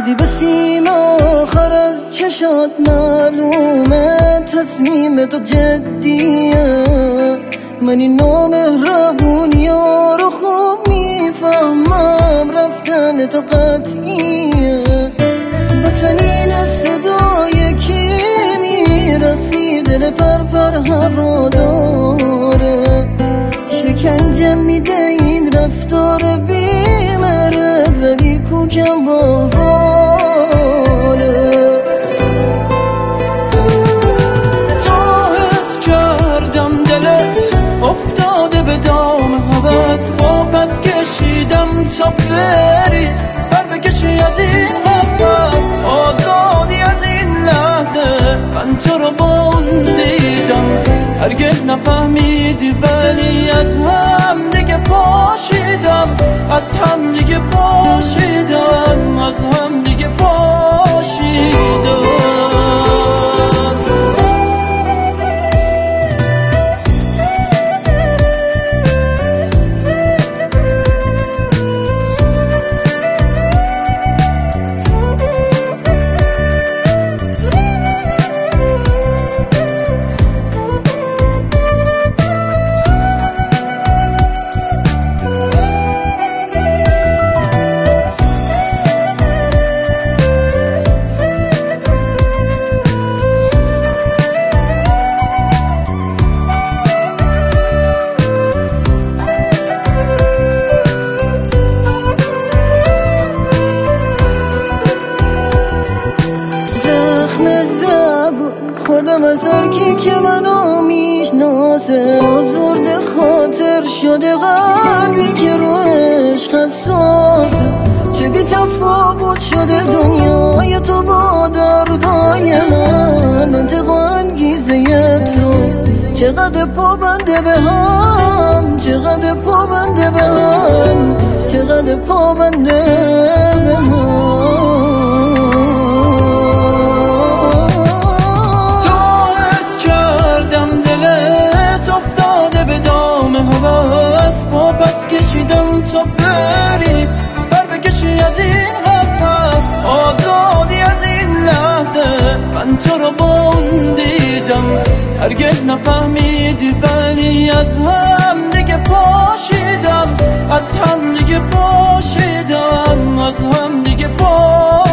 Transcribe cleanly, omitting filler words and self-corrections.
دیدی به سیم آخر از چشات معلومه تصمیم تو جدیه. من این نامهربونی ها رو خوب میفهمم، رفتن تو قطعیه. با تنین صدای کی میرقصی دل پرپر هوادارت، شکنجه میده این رفتار بیمرد ولی کوکم با افتاده به دام هوس، با پس کشیدم تا بری بر بکشی از این قفس. آزادی از این لحظه من تو رو بندیدم، هرگز نفهمیدی ولی از هم دیگه پاشیدم، از هم دیگه پاشیدم، از هم دیگه پاشیدم. خودم از هرکی که منو میشناسه آزرده خاطر شده، قلبی که رو عشق حساسه. چه بی تفاوت شده دنیای تو با دردای من، منطق و انگیزه تو چقدر پابنده به هم، چقدر پابنده به هم، چقدر پابنده به هم. با پس کشیدم تا بری بر بکشی از این قفس. آزادی از این لحظه من تو رو بندیدم، هرگز نفهمیدی ولی از هم دیگه پاشیدم، از هم دیگه پاشیدم، از هم دیگه پاشیدم.